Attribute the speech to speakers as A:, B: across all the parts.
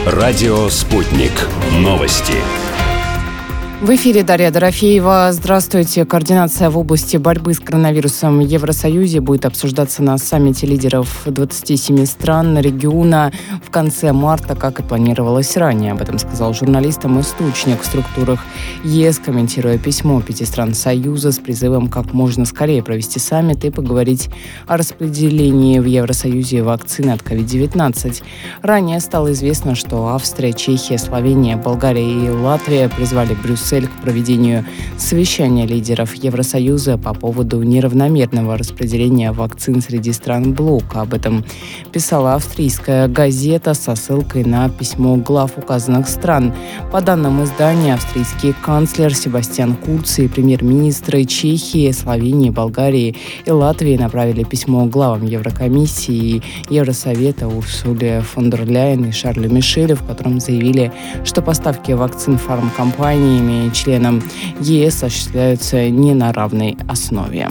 A: Радио «Спутник». Новости.
B: В эфире Дарья Дорофеева. Здравствуйте. Координация в области борьбы с коронавирусом в Евросоюзе будет обсуждаться на саммите лидеров 27 стран региона в конце марта, как и планировалось ранее. Об этом сказал журналистам источник в структурах ЕС, комментируя письмо 5 стран Союза с призывом как можно скорее провести саммит и поговорить о распределении в Евросоюзе вакцины от COVID-19. Ранее стало известно, что Австрия, Чехия, Словения, Болгария и Латвия призвали Брюссель к проведению совещания лидеров Евросоюза по поводу неравномерного распределения вакцин среди стран блока. Об этом писала австрийская газета со ссылкой на письмо глав указанных стран. По данным издания, австрийский канцлер Себастьян Курц и премьер-министры Чехии, Словении, Болгарии и Латвии направили письмо главам Еврокомиссии и Евросовета Урсуле фон дер Ляйен и Шарлю Мишелю, в котором заявили, что поставки вакцин фармкомпаниями и членам ЕС осуществляются не на равной основе.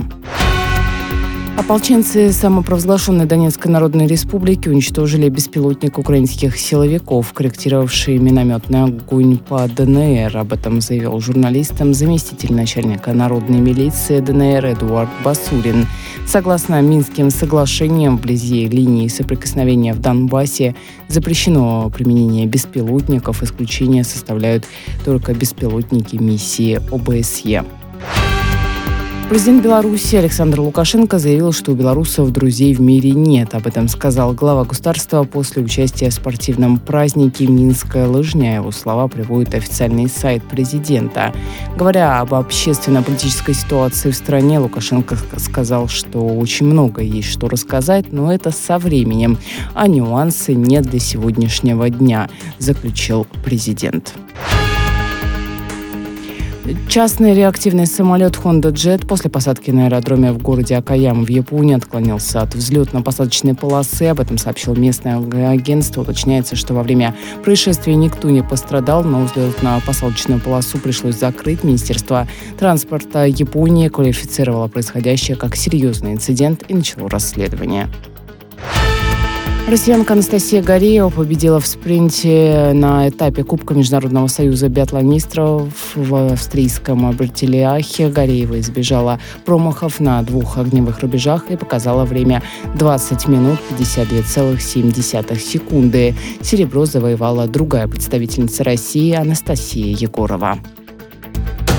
B: Ополченцы самопровозглашенной Донецкой Народной Республики уничтожили беспилотник украинских силовиков, корректировавший минометный огонь по ДНР. Об этом заявил журналистам заместитель начальника народной милиции ДНР Эдуард Басурин. Согласно Минским соглашениям, вблизи линии соприкосновения в Донбассе запрещено применение беспилотников. Исключение составляют только беспилотники миссии ОБСЕ. Президент Беларуси Александр Лукашенко заявил, что у белорусов друзей в мире нет. Об этом сказал глава государства после участия в спортивном празднике «Минская лыжня». Его слова приводит официальный сайт президента. Говоря об общественно-политической ситуации в стране, Лукашенко сказал, что очень много есть что рассказать, но это со временем, а нюансы нет для сегодняшнего дня, заключил президент. Частный реактивный самолет Honda Jet после посадки на аэродроме в городе Окаяма в Японии отклонился от взлетно-посадочной полосы. Об этом сообщило местное агентство. Уточняется, что во время происшествия никто не пострадал, но взлетно-посадочную полосу пришлось закрыть. Министерство транспорта Японии квалифицировало происходящее как серьезный инцидент и начало расследование. Россиянка Анастасия Гареева победила в спринте на этапе Кубка Международного союза биатлонистов в австрийском Абертиллиахе. Гареева избежала промахов на 2 огневых рубежах и показала время 20 минут 52,7 секунды. Серебро завоевала другая представительница России Анастасия Егорова.